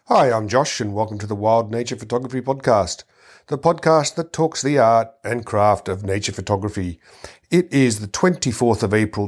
Hi, I'm Josh, and welcome to the Wild Nature Photography Podcast, the podcast that talks the art and craft of nature photography. It is the 24th of April,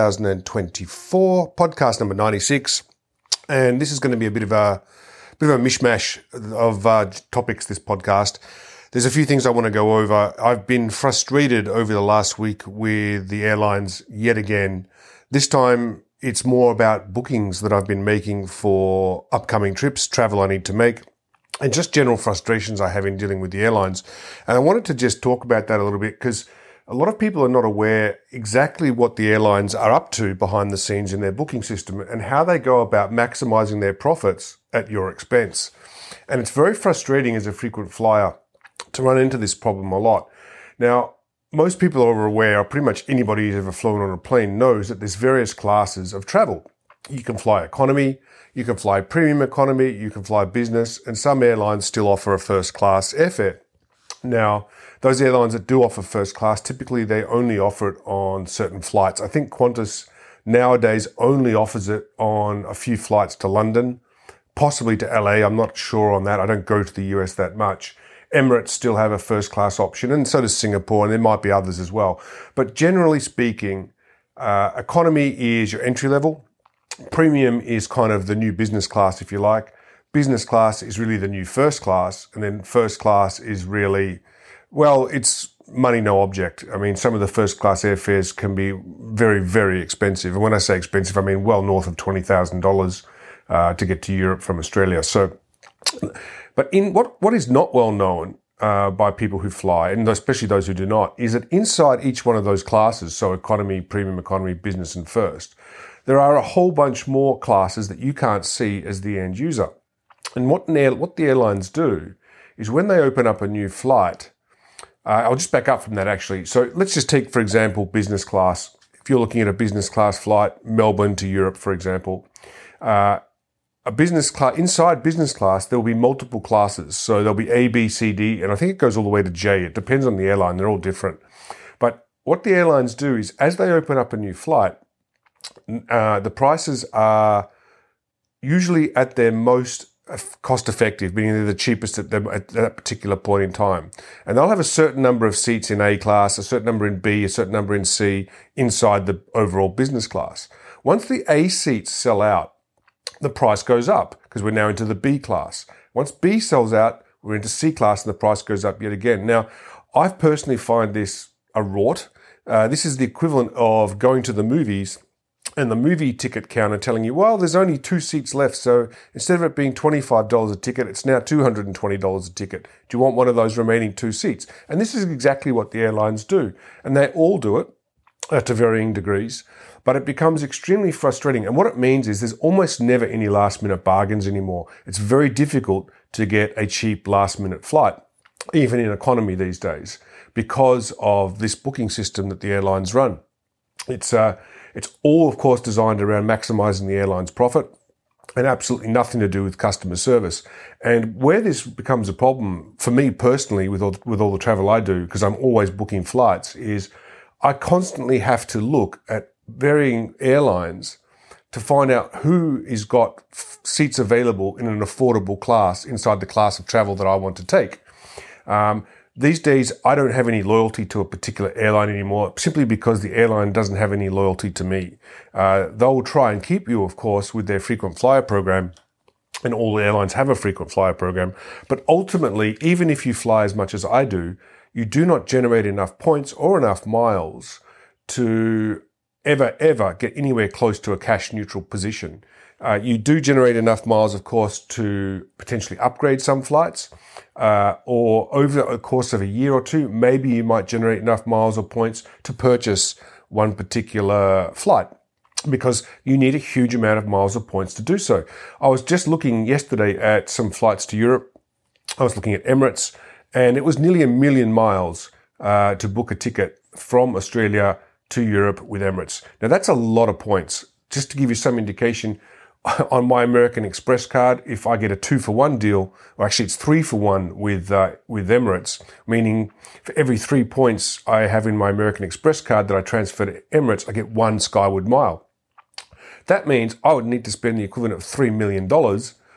2024, podcast number 96, and this is going to be a bit of a mishmash of topics, this podcast. There's a few things I want to go over. I've been frustrated over the last week with the airlines yet again. This time, it's more about bookings that I've been making for upcoming trips, travel I need to make, and just general frustrations I have in dealing with the airlines. And I wanted to just talk about that a little bit because a lot of people are not aware exactly what the airlines are up to behind the scenes in their booking system and how they go about maximizing their profits at your expense. And it's very frustrating as a frequent flyer to run into this problem a lot. Now, most people are aware, or pretty much anybody who's ever flown on a plane knows that there's various classes of travel. You can fly economy, you can fly premium economy, you can fly business, and some airlines still offer a first class airfare. Now, those airlines that do offer first class, typically they only offer it on certain flights. I think Qantas nowadays only offers it on a few flights to London, possibly to LA. I'm not sure on that. I don't go to the US that much. Emirates still have a first class option, and so does Singapore, and there might be others as well. But generally speaking, economy is your entry level. Premium is kind of the new business class, if you like. Business class is really the new first class, and then first class is really, well, it's money no object. I mean, some of the first class airfares can be very, very expensive. And when I say expensive, I mean well north of $20,000 to get to Europe from Australia. But in what is not well known by people who fly, and especially those who do not, is that inside each one of those classes, so economy, premium economy, business, and first, there are a whole bunch more classes that you can't see as the end user. And what the airlines do is when they open up a new flight, I'll just back up from that actually. So let's just take, for example, business class. If you're looking at a business class flight, Melbourne to Europe, for example, a business class, inside business class, there will be multiple classes. So there'll be A, B, C, D, and I think it goes all the way to J. It depends on the airline. They're all different. But what the airlines do is as they open up a new flight, the prices are usually at their most cost effective, meaning they're the cheapest at that particular point in time. And they'll have a certain number of seats in A class, a certain number in B, a certain number in C inside the overall business class. Once the A seats sell out, the price goes up because we're now into the B class. Once B sells out, we're into C class and the price goes up yet again. Now, I personally find this a rort. This is the equivalent of going to the movies and the movie ticket counter telling you, well, there's only 2 seats left. So instead of it being $25 a ticket, it's now $220 a ticket. Do you want one of those remaining 2 seats? And this is exactly what the airlines do. And they all do it to varying degrees. But it becomes extremely frustrating. And what it means is there's almost never any last minute bargains anymore. It's very difficult to get a cheap last minute flight, even in economy these days, because of this booking system that the airlines run. It's all, of course, designed around maximizing the airline's profit and absolutely nothing to do with customer service. And where this becomes a problem for me personally with all the travel I do, because I'm always booking flights, is I constantly have to look at varying airlines to find out who has got seats available in an affordable class inside the class of travel that I want to take. These days, I don't have any loyalty to a particular airline anymore, simply because the airline doesn't have any loyalty to me. They'll try and keep you, of course, with their frequent flyer program, and all airlines have a frequent flyer program. But ultimately, even if you fly as much as I do, you do not generate enough points or enough miles to ever get anywhere close to a cash neutral position. You do generate enough miles, of course, to potentially upgrade some flights, or over the course of a year or two, maybe you might generate enough miles or points to purchase one particular flight, because you need a huge amount of miles or points to do so. I was just looking yesterday at some flights to Europe. I was looking at Emirates, and it was nearly 1 million miles to book a ticket from Australia to Europe with Emirates. Now, that's a lot of points. Just to give you some indication, on my American Express card, if I get a 2-for-1 deal, or actually it's 3-for-1 with Emirates, meaning for every 3 points I have in my American Express card that I transfer to Emirates, I get 1 Skyward mile. That means I would need to spend the equivalent of $3 million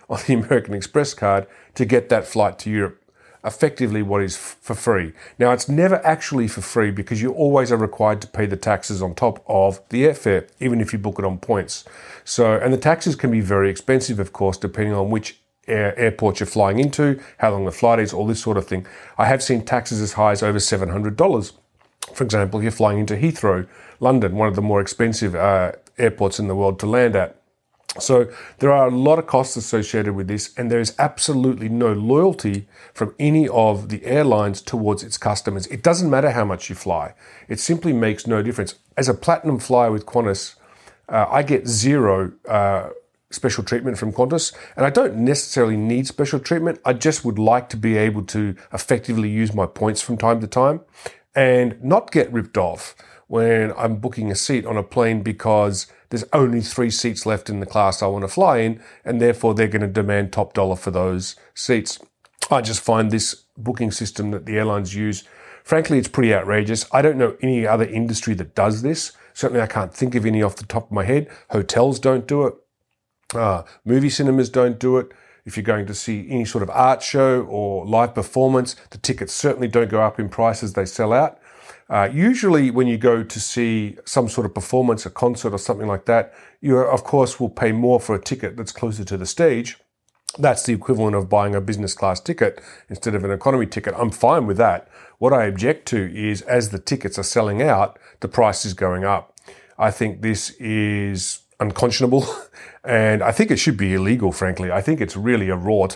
on the American Express card to get that flight to Europe. Effectively what is for free. Now, it's never actually for free because you always are required to pay the taxes on top of the airfare, even if you book it on points. So, and the taxes can be very expensive, of course, depending on which airport you're flying into, how long the flight is, all this sort of thing. I have seen taxes as high as over $700. For example, if you're flying into Heathrow, London, one of the more expensive airports in the world to land at. So there are a lot of costs associated with this, and there is absolutely no loyalty from any of the airlines towards its customers. It doesn't matter how much you fly. It simply makes no difference. As a platinum flyer with Qantas, I get zero special treatment from Qantas, and I don't necessarily need special treatment. I just would like to be able to effectively use my points from time to time and not get ripped off when I'm booking a seat on a plane because there's only 3 seats left in the class I want to fly in, and therefore they're going to demand top dollar for those seats. I just find this booking system that the airlines use, frankly, it's pretty outrageous. I don't know any other industry that does this. Certainly I can't think of any off the top of my head. Hotels don't do it. Movie cinemas don't do it. If you're going to see any sort of art show or live performance, the tickets certainly don't go up in price as they sell out. Usually when you go to see some sort of performance, a concert or something like that, you of course will pay more for a ticket that's closer to the stage. That's the equivalent of buying a business class ticket instead of an economy ticket. I'm fine with that. What I object to is as the tickets are selling out, the price is going up. I think this is unconscionable and I think it should be illegal, frankly. I think it's really a rort.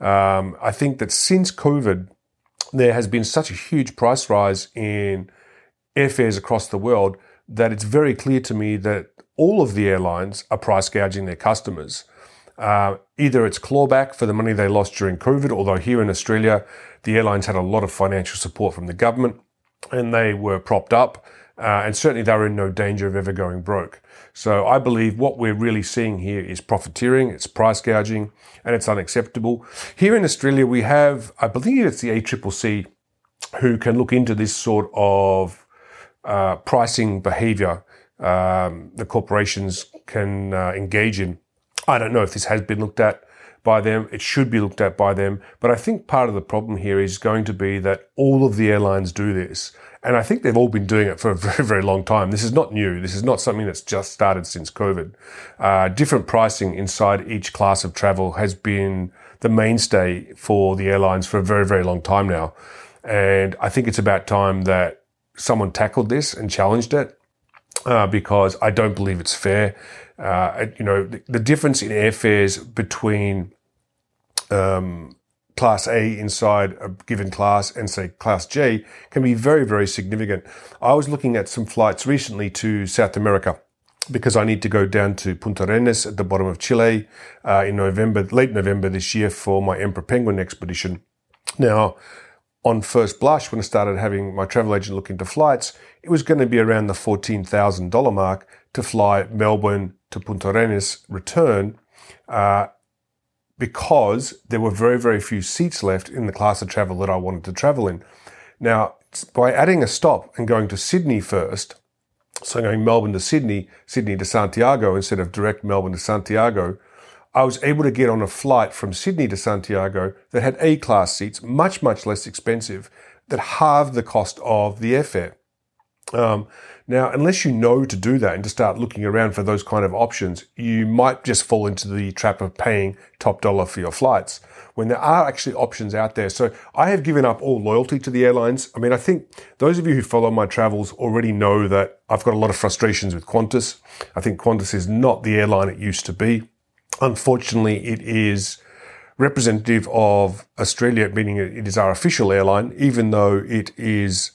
I think that since COVID, there has been such a huge price rise in airfares across the world that it's very clear to me that all of the airlines are price gouging their customers. Either it's clawback for the money they lost during COVID, although here in Australia, the airlines had a lot of financial support from the government and they were propped up. And certainly they were in no danger of ever going broke. So I believe what we're really seeing here is profiteering, it's price gouging, and it's unacceptable. Here in Australia, we have, I believe it's the ACCC who can look into this sort of pricing behavior the corporations can engage in. I don't know if this has been looked at by them. It should be looked at by them. But I think part of the problem here is going to be that all of the airlines do this. And I think they've all been doing it for a very, very long time. This is not new. This is not something that's just started since COVID. Different pricing inside each class of travel has been the mainstay for the airlines for a very, very long time now. And I think it's about time that someone tackled this and challenged it because I don't believe it's fair. The difference in airfares between Class A inside a given class and say Class J can be very, very significant. I was looking at some flights recently to South America because I need to go down to Punta Arenas at the bottom of Chile in late November this year for my Emperor Penguin expedition. Now, on first blush, when I started having my travel agent look into flights, it was going to be around the $14,000 mark to fly Melbourne to Punta Arenas return, because there were very, very few seats left in the class of travel that I wanted to travel in. Now, by adding a stop and going to Sydney first, so going Melbourne to Sydney, Sydney to Santiago instead of direct Melbourne to Santiago, I was able to get on a flight from Sydney to Santiago that had A-class seats, much, much less expensive, that halved the cost of the airfare. Now, unless you know to do that and to start looking around for those kind of options, you might just fall into the trap of paying top dollar for your flights when there are actually options out there. So I have given up all loyalty to the airlines. I mean, I think those of you who follow my travels already know that I've got a lot of frustrations with Qantas. I think Qantas is not the airline it used to be. Unfortunately, it is representative of Australia, meaning it is our official airline, even though it is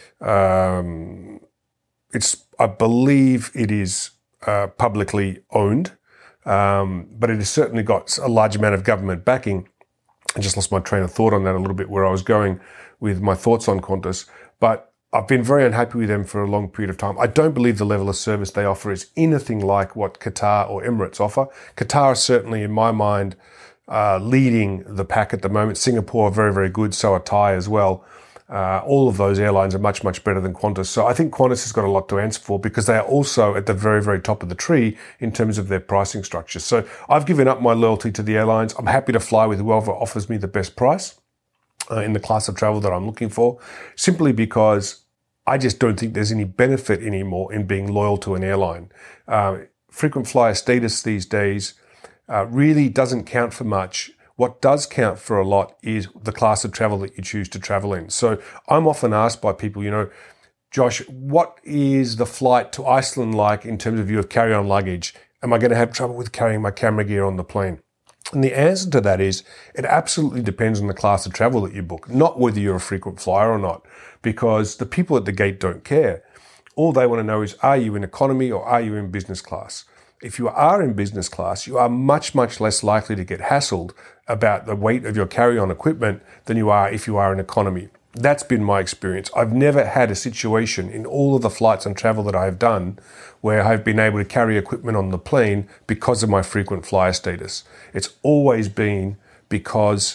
I believe it is publicly owned, but it has certainly got a large amount of government backing. I just lost my train of thought on that a little bit, where I was going with my thoughts on Qantas. But I've been very unhappy with them for a long period of time. I don't believe the level of service they offer is anything like what Qatar or Emirates offer. Qatar is certainly, in my mind, leading the pack at the moment. Singapore are very, very good, so are Thai as well. All of those airlines are much, much better than Qantas. So I think Qantas has got a lot to answer for because they are also at the very, very top of the tree in terms of their pricing structure. So I've given up my loyalty to the airlines. I'm happy to fly with whoever offers me the best price in the class of travel that I'm looking for, simply because I just don't think there's any benefit anymore in being loyal to an airline. Frequent flyer status these days really doesn't count for much. What does count for a lot is the class of travel that you choose to travel in. So I'm often asked by people, Josh, what is the flight to Iceland like in terms of your carry-on luggage? Am I going to have trouble with carrying my camera gear on the plane? And the answer to that is it absolutely depends on the class of travel that you book, not whether you're a frequent flyer or not, because the people at the gate don't care. All they want to know is, are you in economy or are you in business class? If you are in business class, you are much, much less likely to get hassled about the weight of your carry-on equipment than you are if you are in economy. That's been my experience. I've never had a situation in all of the flights and travel that I've done where I've been able to carry equipment on the plane because of my frequent flyer status. It's always been because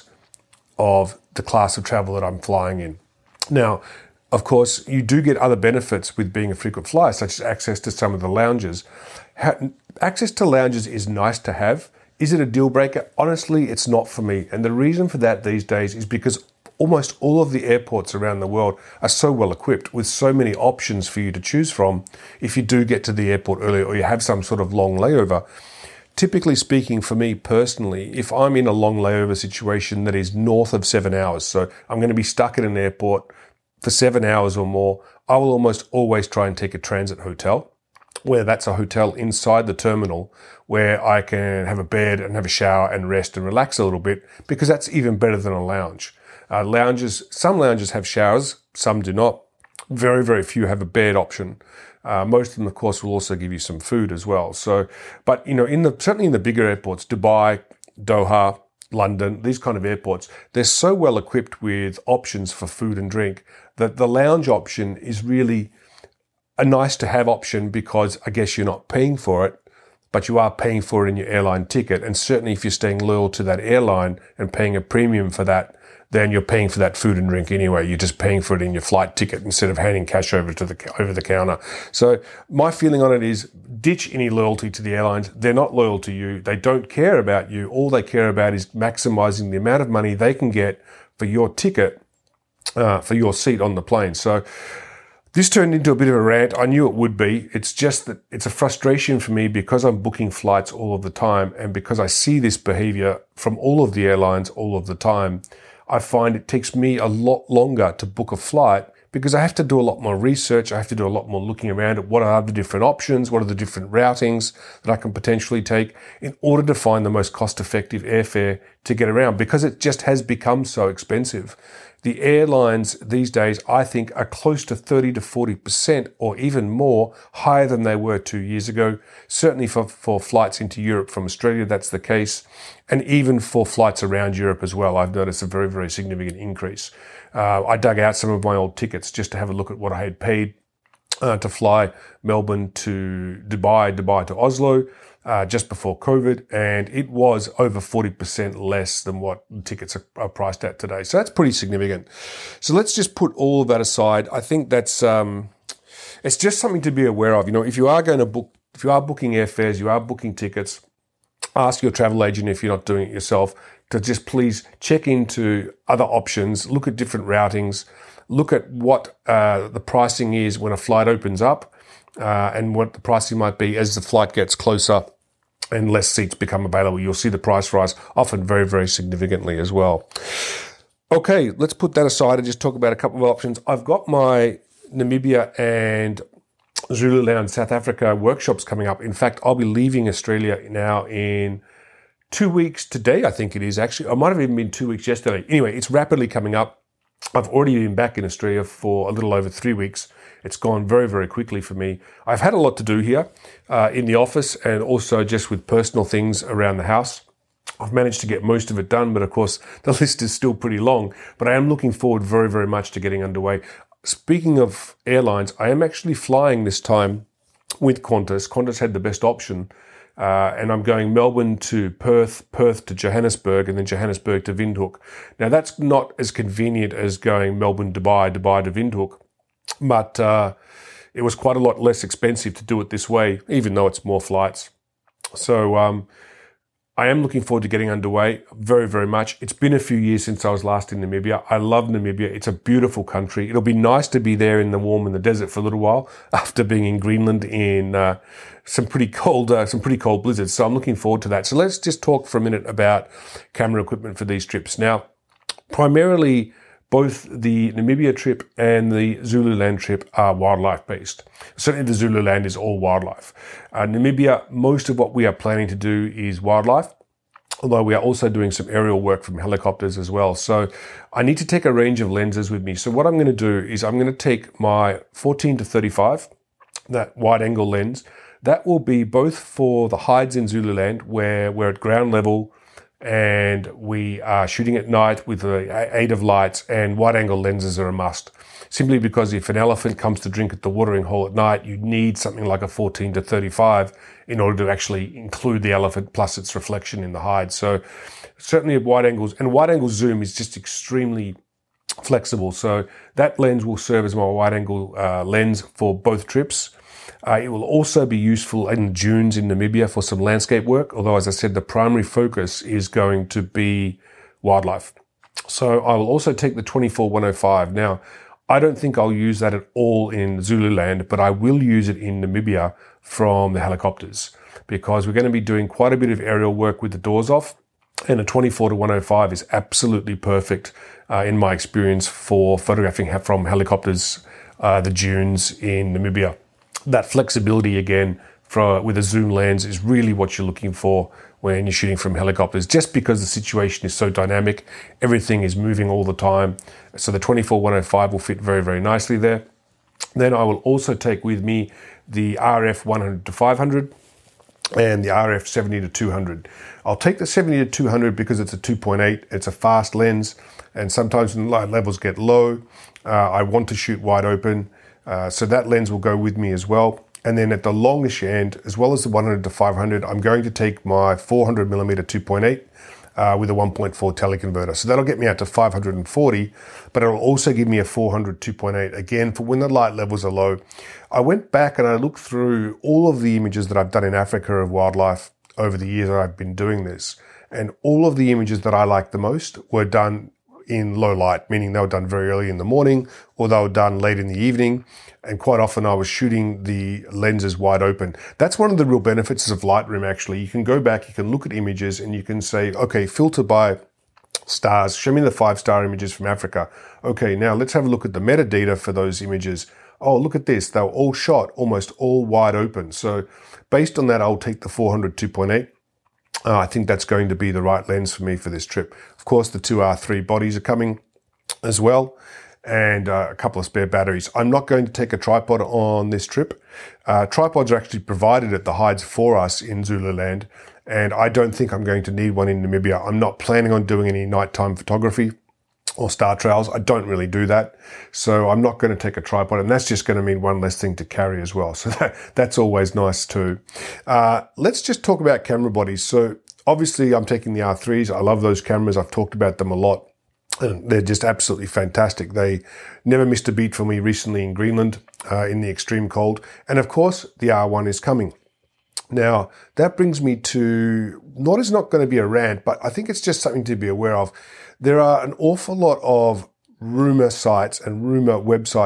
of the class of travel that I'm flying in. Now, of course, you do get other benefits with being a frequent flyer, such as access to some of the lounges. Access to lounges is nice to have. Is it a deal breaker? Honestly, it's not for me. And the reason for that these days is because almost all of the airports around the world are so well equipped with so many options for you to choose from if you do get to the airport early or you have some sort of long layover. Typically speaking, for me personally, if I'm in a long layover situation that is north of 7 hours, so I'm going to be stuck at an airport for 7 hours or more, I will almost always try and take a transit hotel, where that's a hotel inside the terminal where I can have a bed and have a shower and rest and relax a little bit, because that's even better than a lounge. Some lounges have showers, some do not. Very, very few have a bed option. Most of them, of course, will also give you some food as well. So, but certainly in the bigger airports, Dubai, Doha, London, these kind of airports, they're so well equipped with options for food and drink that the lounge option is really a nice to have option, because I guess you're not paying for it, but you are paying for it in your airline ticket. And certainly if you're staying loyal to that airline and paying a premium for that, then you're paying for that food and drink anyway. You're just paying for it in your flight ticket instead of handing cash over the counter. So my feeling on it is ditch any loyalty to the airlines. They're not loyal to you. They don't care about you. All they care about is maximizing the amount of money they can get for your ticket, for your seat on the plane. So this turned into a bit of a rant. I knew it would be. It's just that it's a frustration for me because I'm booking flights all of the time, and because I see this behavior from all of the airlines all of the time. I find it takes me a lot longer to book a flight because I have to do a lot more research. I have to do a lot more looking around at what are the different options, what are the different routings that I can potentially take in order to find the most cost-effective airfare to get around, because it just has become so expensive. The airlines these days, I think, are close to 30 to 40% or even more higher than they were 2 years ago. Certainly for flights into Europe from Australia, that's the case. And even for flights around Europe as well, I've noticed a very, very significant increase. I dug out some of my old tickets just to have a look at what I had paid to fly Melbourne to Dubai to Oslo, just before COVID, and it was over 40% less than what tickets are priced at today. So that's pretty significant. So let's just put all of that aside. I think that's it's just something to be aware of. If you are booking airfares, you are booking tickets, ask your travel agent, if you're not doing it yourself, to just please check into other options, look at different routings, look at what the pricing is when a flight opens up, and what the pricing might be as the flight gets closer and less seats become available. You'll see the price rise, often very, very significantly as well. Okay, let's put that aside and just talk about a couple of options. I've got my Namibia and Zululand, South Africa workshops coming up. In fact, I'll be leaving Australia now in 2 weeks today, I think it is actually. I might have even been 2 weeks yesterday. Anyway, it's rapidly coming up. I've already been back in Australia for a little over 3 weeks. It's gone very, very quickly for me. I've had a lot to do here in the office and also just with personal things around the house. I've managed to get most of it done, but of course the list is still pretty long. But I am looking forward very, very much to getting underway. Speaking of airlines, I am actually flying this time with Qantas. Qantas had the best option and I'm going Melbourne to Perth, Perth to Johannesburg, and then Johannesburg to Windhoek. Now, that's not as convenient as going Melbourne, Dubai, Dubai to Windhoek, but it was quite a lot less expensive to do it this way, even though it's more flights. So I am looking forward to getting underway very, very much. It's been a few years since I was last in Namibia. I love Namibia. It's a beautiful country. It'll be nice to be there in the warm in the desert for a little while after being in Greenland in some pretty cold blizzards. So I'm looking forward to that. So let's just talk for a minute about camera equipment for these trips. Now, primarily, both the Namibia trip and the Zululand trip are wildlife based. Certainly the Zululand is all wildlife. Namibia, most of what we are planning to do is wildlife, although we are also doing some aerial work from helicopters as well. So I need to take a range of lenses with me. So what I'm going to do is I'm going to take my 14 to 35, that wide angle lens. That will be both for the hides in Zululand where we're at ground level and we are shooting at night with the aid of lights, and wide-angle lenses are a must. Simply because if an elephant comes to drink at the watering hole at night, you need something like a 14 to 35 in order to actually include the elephant plus its reflection in the hide. So certainly at wide angles, and wide-angle zoom is just extremely flexible. So that lens will serve as my wide-angle lens for both trips. It will also be useful in dunes in Namibia for some landscape work, although, as I said, the primary focus is going to be wildlife. So I will also take the 24-105. Now, I don't think I'll use that at all in Zululand, but I will use it in Namibia from the helicopters because we're going to be doing quite a bit of aerial work with the doors off, and a 24-105 is absolutely perfect in my experience for photographing from helicopters, the dunes in Namibia. That flexibility again with a zoom lens is really what you're looking for when you're shooting from helicopters, just because the situation is so dynamic. Everything is moving all the time. So the 24-105 will fit very, very nicely there. Then I will also take with me the RF 100 to 500 and the RF 70 to 200. I'll take the 70 to 200 because it's a 2.8. It's a fast lens, and sometimes when the light levels get low, I want to shoot wide open. So that lens will go with me as well. And then at the longish end, as well as the 100 to 500, I'm going to take my 400mm 2.8 with a 1.4 teleconverter. So that'll get me out to 540, but it'll also give me a 400 2.8, again, for when the light levels are low. I went back and I looked through all of the images that I've done in Africa of wildlife over the years that I've been doing this. And all of the images that I like the most were done in low light, meaning they were done very early in the morning or they were done late in the evening. And quite often I was shooting the lenses wide open. That's one of the real benefits of Lightroom, actually. You can go back, you can look at images and you can say, okay, filter by stars, show me the 5-star images from Africa. Okay, now let's have a look at the metadata for those images. Oh, look at this. They were all shot almost all wide open. So based on that, I'll take the 400 2.8. I think that's going to be the right lens for me for this trip. Of course, the 2R3 bodies are coming as well, and a couple of spare batteries. I'm not going to take a tripod on this trip. Tripods are actually provided at the hides for us in Zululand, and I don't think I'm going to need one in Namibia. I'm not planning on doing any nighttime photography or star trails. I don't really do that. So I'm not going to take a tripod, and that's just going to mean one less thing to carry as well. So that's always nice too. Let's just talk about camera bodies. So obviously I'm taking the R3s. I love those cameras. I've talked about them a lot. And they're just absolutely fantastic. They never missed a beat for me recently in Greenland, in the extreme cold. And of course, the R1 is coming. Now, that brings me to, it's not going to be a rant, but I think it's just something to be aware of. There are an awful lot of rumor sites and rumor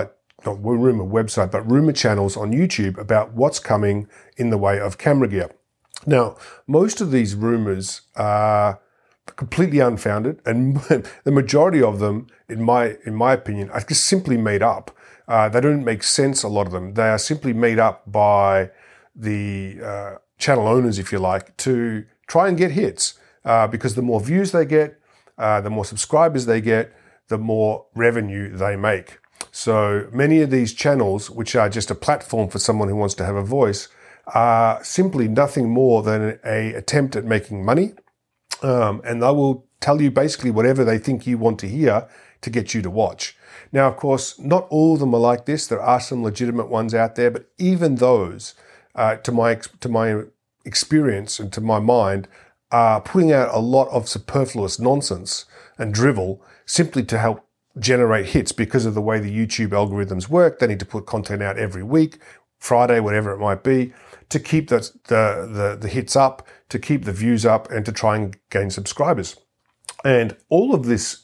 channels on YouTube about what's coming in the way of camera gear. Now, most of these rumors are completely unfounded, and the majority of them, in my opinion, are just simply made up. They don't make sense, a lot of them. They are simply made up by the channel owners, if you like, to try and get hits, because the more views they get, the more subscribers they get, the more revenue they make. So many of these channels, which are just a platform for someone who wants to have a voice, are simply nothing more than an attempt at making money. And they will tell you basically whatever they think you want to hear to get you to watch. Now, of course, not all of them are like this. There are some legitimate ones out there, but even those, to my experience and to my mind, are putting out a lot of superfluous nonsense and drivel simply to help generate hits because of the way the YouTube algorithms work. They need to put content out every week, Friday, whatever it might be, to keep the hits up, to keep the views up, and to try and gain subscribers. And all of this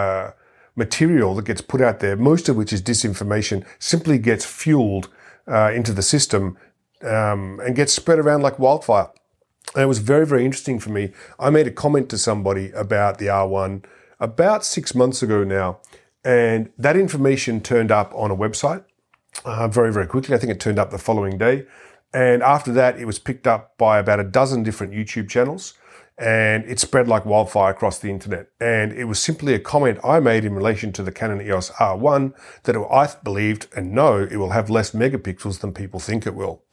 material that gets put out there, most of which is disinformation, simply gets fueled into the system and gets spread around like wildfire. And it was very, very interesting for me. I made a comment to somebody about the R1 about 6 months ago now, and that information turned up on a website very, very quickly. I think it turned up the following day. And after that, it was picked up by about a dozen different YouTube channels, and it spread like wildfire across the internet. And it was simply a comment I made in relation to the Canon EOS R1 that I believed and know it will have less megapixels than people think it will.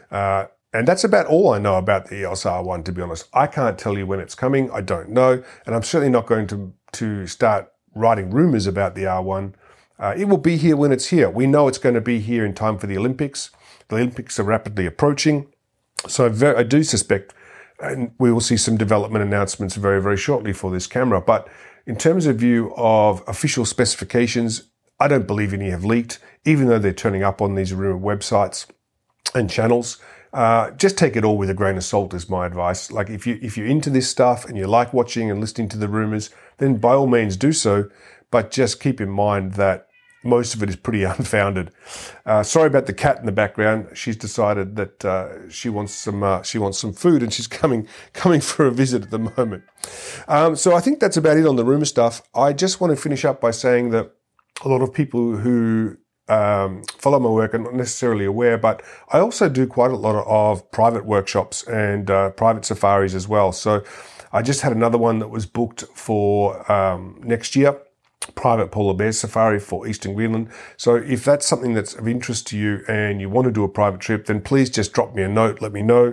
And that's about all I know about the EOS R1, to be honest. I can't tell you when it's coming. I don't know. And I'm certainly not going to start writing rumors about the R1. It will be here when it's here. We know it's going to be here in time for the Olympics. The Olympics are rapidly approaching. So I do suspect and we will see some development announcements very, very shortly for this camera. But in terms of view of official specifications, I don't believe any have leaked, even though they're turning up on these rumor websites and channels. Just take it all with a grain of salt is my advice. Like if you're into this stuff and you like watching and listening to the rumors, then by all means do so. But just keep in mind that most of it is pretty unfounded. Sorry about the cat in the background. She's decided that she wants some food, and she's coming for a visit at the moment. So I think that's about it on the rumor stuff. I just want to finish up by saying that a lot of people who follow my work are not necessarily aware, but I also do quite a lot of private workshops and private safaris as well. So I just had another one that was booked for next year. Private polar bear safari for Eastern Greenland. So if that's something that's of interest to you and you want to do a private trip, then please just drop me a note, let me know.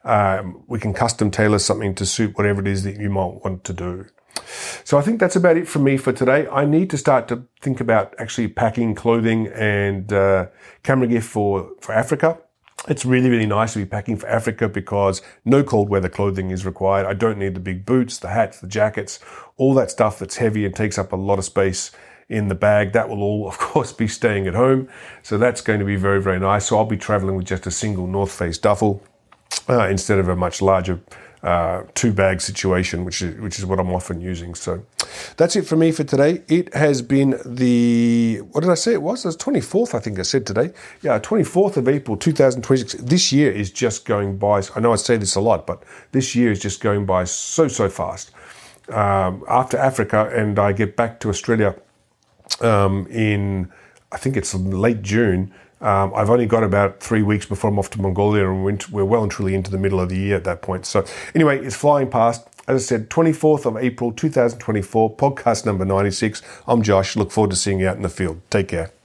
We can custom tailor something to suit whatever it is that you might want to do. So I think that's about it for me for today. I need to start to think about actually packing clothing and camera gear for Africa. It's really, really nice to be packing for Africa because no cold weather clothing is required. I don't need the big boots, the hats, the jackets, all that stuff that's heavy and takes up a lot of space in the bag. That will all, of course, be staying at home. So that's going to be very, very nice. So I'll be traveling with just a single North Face duffel instead of a much larger two-bag situation, which is what I'm often using. So that's it for me for today. It has been what did I say it was? It was 24th, I think I said today. Yeah, 24th of April, 2026. This year is just going by. I know I say this a lot, but this year is just going by so fast. After Africa, and I get back to Australia in, I think it's late June. I've only got about 3 weeks before I'm off to Mongolia, and we're well and truly into the middle of the year at that point. So anyway, it's flying past. As I said, 24th of April, 2024, podcast number 96. I'm Josh. Look forward to seeing you out in the field. Take care.